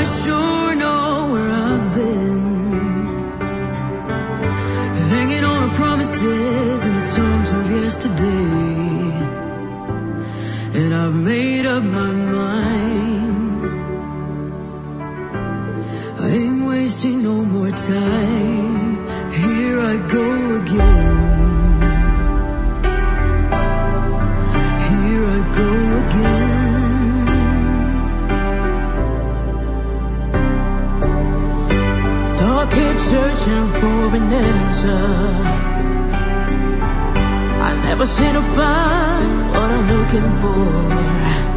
sure know where I've been, hanging on the promises and the songs of yesterday. And I've made up my mind, I ain't wasting no more time. Here I go again, here I go again. I kept searching for an answer, I never seem to find what I'm looking for.